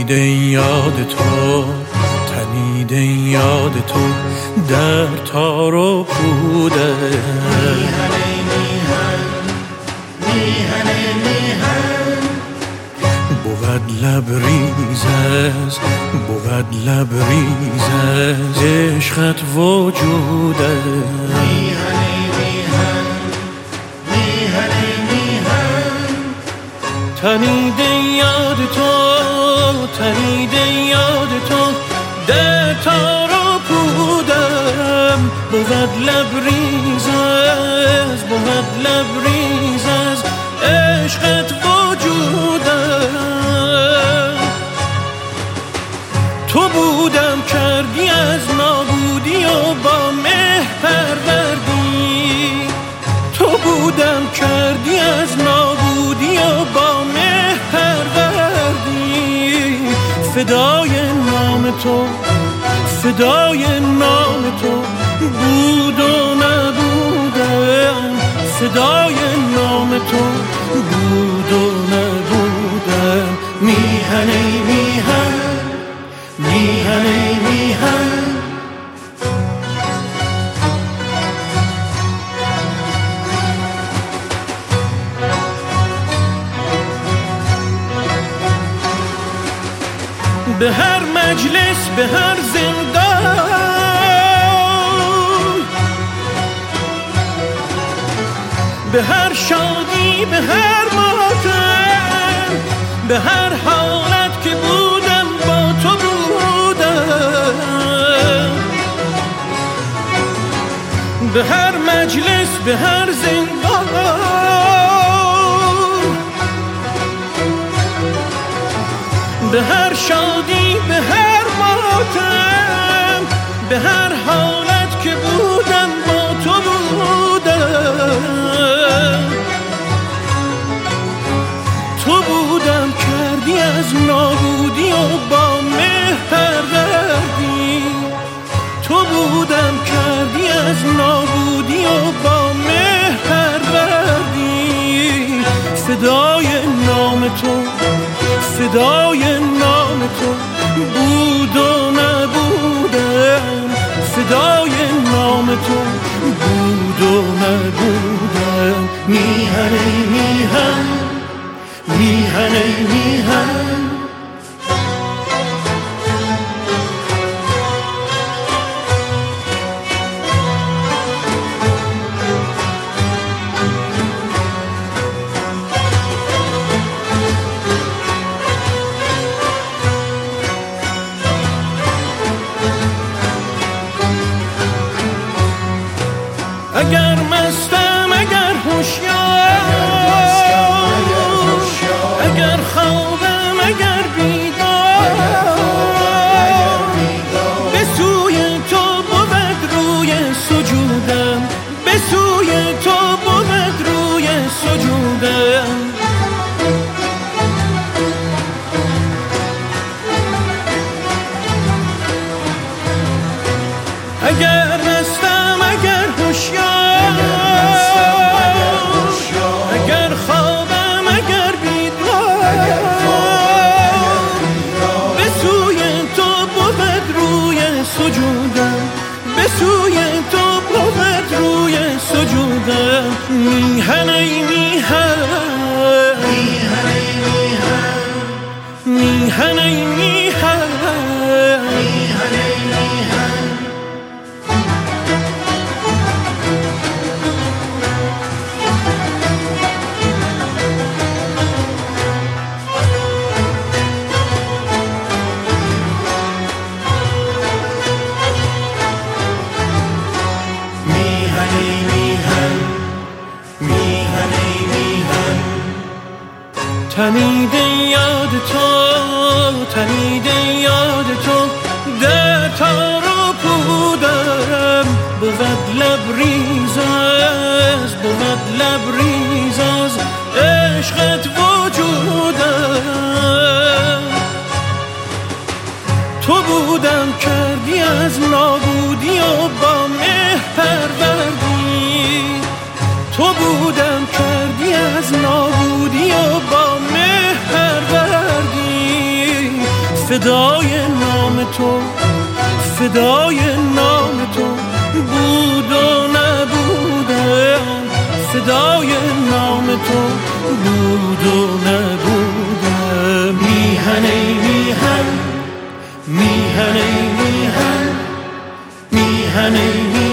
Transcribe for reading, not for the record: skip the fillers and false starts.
تنیده یاد تو، تنیده یاد تو در تار و پوده. بود لبریز از، بود لبریز از عشقت وجوده. تنیده یاد تو، تنیده یاد تو در تار و پودم. بود لبریز از، بود لبریز از عشقت وجودم. تو بودم کردی از نابودی و با مه پروردی. تو بودم کردی از نابودی و با مه پروردی. فدای نام تو، فدای نام تو بود و نبودم. فدای نام تو بود و نبودم. میهن ای میهن، میهن ای میهن. به هر مجلس، به هر زندان، به هر شادی، به هر ماتم، به هر حالت که بودم با تو بودم. به هر مجلس، به هر زندان، به هر شادی، به هر ماتم، به هر حالت که بودم با تو بودم. تو بودم کردی از نابودی و با مه پروردی. تو بودم کردی از نابودی و با مه پروردی. فدای نام تو، فدای نام تو بود و نبودم. فدای نام تو بود و نبودم. میهن ای میهن، میهن ای میهن. اگر مستم، اگر هوشیار، اگر خوابم، اگر بیدار، به سوی تو بود روی سجودم. به سوی تو بود روی سجودم. اگر مستم، اگر هوشیار، اگر خوابم، اگر بیدار، به سوی تو بود روی سجودم. به سوی تو بود روی سجودم. میهن ای میهن، میهن ای میهن، میهن ای میهن، میهن ای میهن. تنیده یاد تو، تنیده یاد تو در تار و پودم. بود لبریز از، بود لبریز از عشقت وجودم. تو بودم کردی از نابودی و با مه پروردی. تو بودم کردی از نابودی و با مه پروردی. فدای نام تو، فدای نام تو بود و نبودم، فدای نام تو بود و نبودم. میهن ای میهن، میهن ای میهن، میهن ای میهن.